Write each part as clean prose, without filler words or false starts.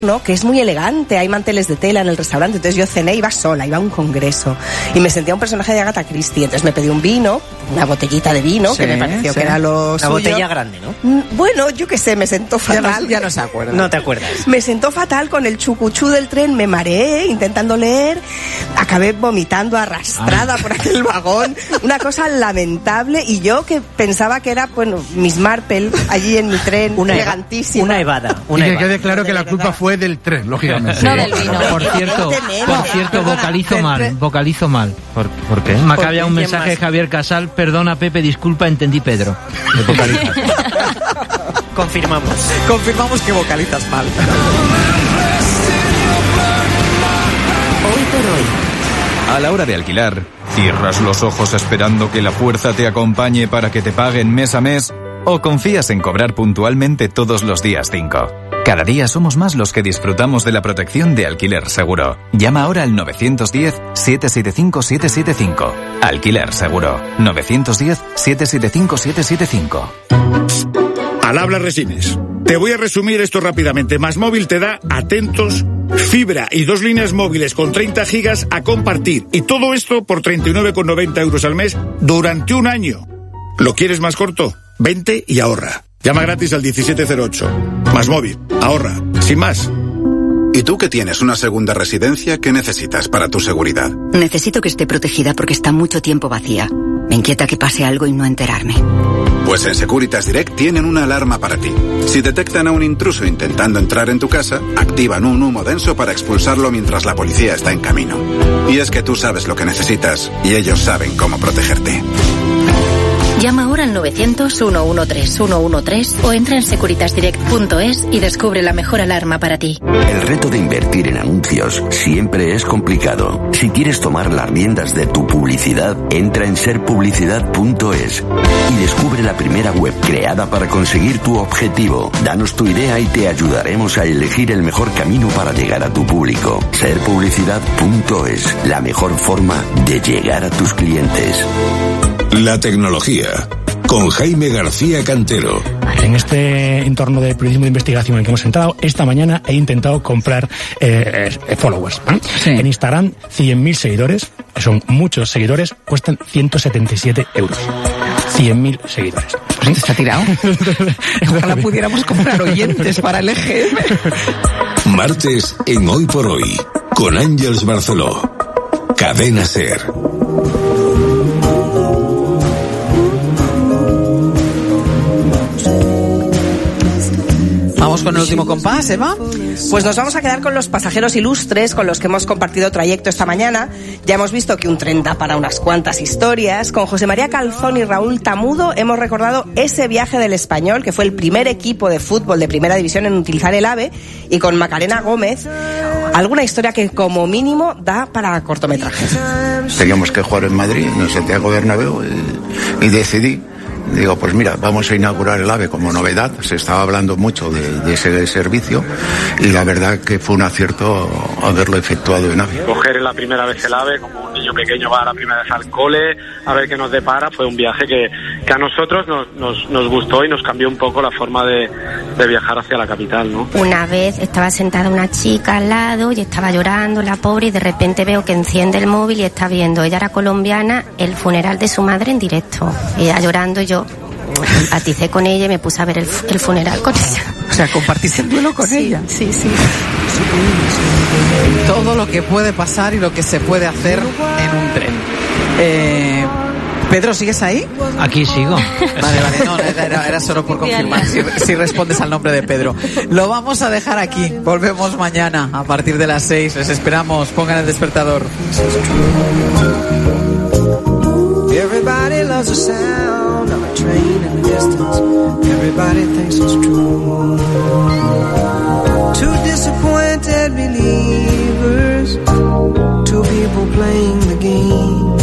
¿no? Que es muy elegante, hay manteles de tela en el restaurante, entonces yo cené, iba sola, iba a un congreso y me sentía un personaje de Agatha Christie, entonces me pedí un vino, una botellita de vino, que me pareció que era lo suyo. Una botella grande, ¿no? Bueno, yo qué sé, me sentó fatal. Ya no se acuerda. No te acuerdas. Me sentó fatal con el chucuchú del tren, me mareé intentando leer, acabé vomitando arrastrada por aquel vagón, una cosa lamentable, y yo que pensaba que era, bueno, Miss Marple allí en mi tren, elegantísima. Una evada. Y que quede claro que la culpa fue del tren, lógicamente. No del vino. Por cierto, vocalizo mal. ¿Por qué? Me acaba un mensaje de Javier Casal, perdona Pepe, disculpa, entendí Pedro. Confirmamos que vocalizas mal. Hoy por hoy. A la hora de alquilar, ¿cierras los ojos esperando que la fuerza te acompañe para que te paguen mes a mes? ¿O confías en cobrar puntualmente todos los días 5? Cada día somos más los que disfrutamos de la protección de Alquiler Seguro. Llama ahora al 910-775-775. Alquiler Seguro. 910-775-775. Al habla Resines. Te voy a resumir esto rápidamente. MásMóvil te da, atentos, fibra y 2 líneas móviles con 30 gigas a compartir. Y todo esto por 39,90 euros al mes durante un año. ¿Lo quieres más corto? Vente y ahorra. Llama gratis al 1708. MásMóvil. Ahorra. Sin más. ¿Y tú que tienes una segunda residencia, qué necesitas para tu seguridad? Necesito que esté protegida porque está mucho tiempo vacía. Me inquieta que pase algo y no enterarme. Pues en Securitas Direct tienen una alarma para ti. Si detectan a un intruso intentando entrar en tu casa, activan un humo denso para expulsarlo mientras la policía está en camino. Y es que tú sabes lo que necesitas y ellos saben cómo protegerte. Llama ahora al 900-113-113 o entra en securitasdirect.es y descubre la mejor alarma para ti. El reto de invertir en anuncios siempre es complicado. Si quieres tomar las riendas de tu publicidad, entra en serpublicidad.es y descubre la primera web creada para conseguir tu objetivo. Danos tu idea y te ayudaremos a elegir el mejor camino para llegar a tu público. Serpublicidad.es, la mejor forma de llegar a tus clientes. La tecnología, con Jaime García Cantero. En este entorno de periodismo de investigación en el que hemos entrado, esta mañana he intentado comprar followers. Sí. En Instagram, 100.000 seguidores, que son muchos seguidores, cuestan 177 euros. 100.000 seguidores. Pues está tirado. Ojalá pudiéramos comprar oyentes para el EGM. Martes en Hoy por Hoy, con Ángeles Barceló. Cadena SER. Vamos con el último compás, Eva. Pues nos vamos a quedar con los pasajeros ilustres con los que hemos compartido trayecto esta mañana. Ya hemos visto que un tren da para unas cuantas historias. Con José María Calzón y Raúl Tamudo hemos recordado ese viaje del Español, que fue el primer equipo de fútbol de primera división en utilizar el AVE, y con Macarena Gómez, alguna historia que como mínimo da para cortometrajes. Teníamos que jugar en Madrid, en el Santiago Bernabéu, y decidí. Digo, pues mira, vamos a inaugurar el AVE como novedad. Se estaba hablando mucho de ese servicio y la verdad que fue un acierto haberlo efectuado en AVE. Coger la primera vez el AVE, como un niño pequeño va la primera vez al cole, a ver qué nos depara, fue un viaje que a nosotros nos gustó y nos cambió un poco la forma de viajar hacia la capital, ¿no? Una vez estaba sentada una chica al lado y estaba llorando, la pobre, y de repente veo que enciende el móvil y está viendo, ella era colombiana, el funeral de su madre en directo. Ella llorando y yo empaticé con ella y me puse a ver el funeral con ella. O sea, compartiste el duelo con ella. Sí. Todo lo que puede pasar y lo que se puede hacer en un tren. Pedro, ¿sigues ahí? Aquí sigo. Vale, no, era solo por confirmar si respondes al nombre de Pedro. Lo vamos a dejar aquí. Volvemos mañana a partir de las 6. Les esperamos. Pongan el despertador. Everybody loves the sound of a train in the distance. Everybody thinks it's true. Two disappointed believers, two people playing the game.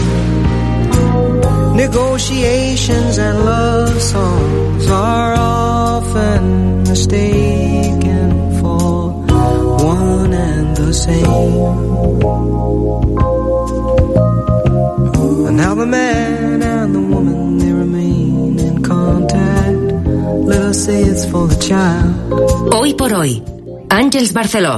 Negotiations and love songs are often mistaken for one and the same. And now the man and the woman, they remain in contact. Let us say it's for the child. Hoy por hoy, Àngels Barceló,